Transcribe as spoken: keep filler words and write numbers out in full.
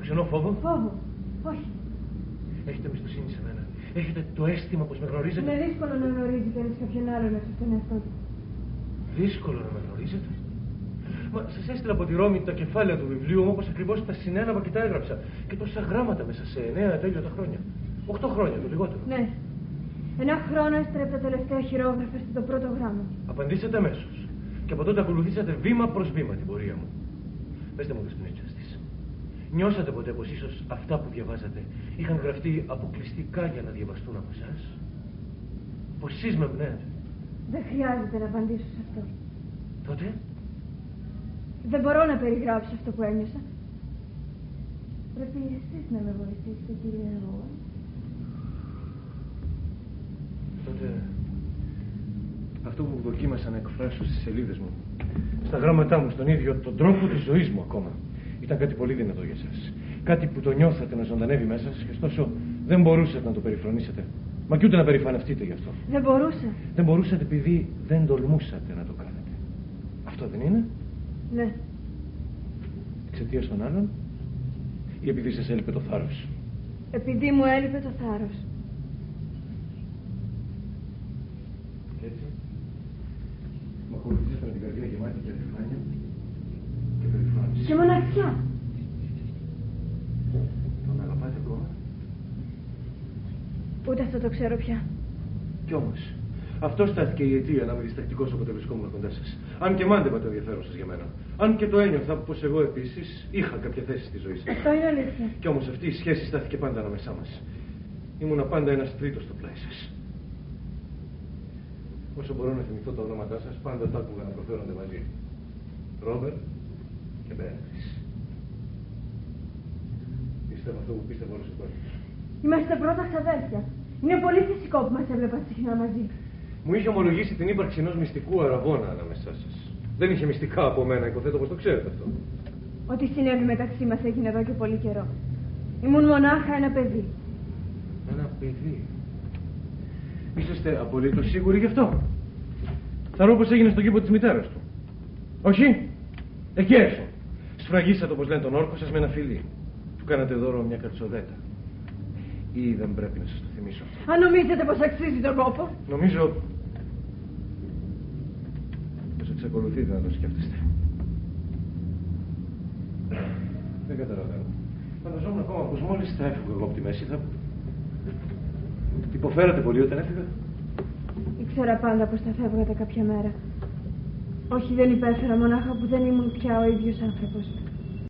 ξενό φόβο. Φόβο. Όχι. Έχετε εμπιστοσύνη σε μένα. Έχετε το αίσθημα πως με γνωρίζετε. Είναι δύσκολο να γνωρίζει κανείς κάποιον άλλον έξω στον εαυτό του. Δύσκολο να με γνωρίζετε. Μα σας έστειλα από τη Ρώμη τα κεφάλαια του βιβλίου μου, όπως ακριβώς τα συνέλαβα και τα έγραψα. Και τόσα γράμματα μέσα σε εννέα ατέλειωτα χρόνια. Οχτώ χρόνια το λιγότερο. Ναι. Ένα χρόνο έστρε από τα τελευταία χειρόγραφα στο πρώτο γράμμα. Απαντήσατε αμέσως. Και από τότε ακολουθήσατε βήμα προς βήμα την πορεία μου. Πετε μου, Δεσποινίτσια της. Νιώσατε ποτέ πως ίσως αυτά που διαβάζατε είχαν γραφτεί αποκλειστικά για να διαβαστούν από εσάς? Πως εσείς με εμπνέατε? Δεν χρειάζεται να απαντήσω σε αυτό. Τότε? Δεν μπορώ να περιγράψω αυτό που ένιωσα. Πρέπει εσείς να με βοηθήσετε, κύριε Ρόαν. Τότε αυτό που δοκίμασα να εκφράσω στις σελίδες μου, στα γράμματά μου, στον ίδιο τον τρόπο της ζωής μου ακόμα, ήταν κάτι πολύ δυνατό για σας. Κάτι που το νιώθατε να ζωντανεύει μέσα σας και ωστόσο δεν μπορούσατε να το περιφρονήσετε. Μα και ούτε να περηφανευτείτε γι' αυτό. Δεν μπορούσα. Δεν μπορούσατε επειδή δεν τολμούσατε να το κάνετε. Αυτό δεν είναι? Ναι. Εξαιτίας των άλλων ή επειδή σας έλειπε το θάρρος? Επειδή μου έλειπε το θάρρος. Και έτσι με ακολουθήσατε με την καρδιά γεμάτη και περηφάνεια και περηφάνηση. Και μοναξιά. Τον αγαπάτε ακόμα? Ούτε αυτό το ξέρω πια. Κι όμως, αυτό στάθηκε η αιτία να είμαι διστακτικός όποτε βρισκόμουν κοντά σας. Αν και μάντευα το ενδιαφέρον σας για μένα. Αν και το ένιωθα πως εγώ επίσης είχα κάποια θέση στη ζωή σας. Αυτό είναι αλήθεια. Κι όμως αυτή η σχέση στάθηκε πάντα ανάμεσά μας. Ήμουνα πάντα ένας τρίτος στο πλάι σας. Όσο μπορώ να θυμηθώ τα ονόματά σας, πάντα τα άκουγα να προφέρονται μαζί. Ρόμπερτ και Μπέατρις. Πίστευα αυτό που πίστευα όλος ο κόσμος. Είμαστε πρώτα ξαδέρφια. Είναι πολύ φυσικό που μας έβλεπα συχνά μαζί. Μου είχε ομολογήσει την ύπαρξη ενός μυστικού αραβώνα ανάμεσά σας. Δεν είχε μυστικά από μένα, υποθέτω πως το ξέρετε αυτό. Ό,τι συνέβη μεταξύ μας έγινε εδώ και πολύ καιρό. Ήμουν μονάχα ένα παιδί. Ένα παιδί. Είσαστε απολύτως σίγουροι γι' αυτό? Θα ρω πως έγινε στον κήπο της μητέρας του. Όχι? Εκεί έξω. Σφραγίσατε, όπως λένε τον όρκο σας, με ένα φιλί. Του κάνατε δώρο μια καρτσοδέτα. Ή δεν πρέπει να σας το θυμίσω? Αν νομίζετε πως αξίζει τον κόπο. Νομίζω πως εξακολουθείτε να το σκέφτεστε. Δεν καταλαβαίνω. Φανταζόμουν ακόμα πως μόλις θα έφυγα εγώ από τη μέση θα... Υποφέρατε πολύ όταν έφυγα? Ήξερα πάντα πως θα φεύγατε κάποια μέρα. Όχι, δεν υπέφερα, μονάχα που δεν ήμουν πια ο ίδιος άνθρωπος.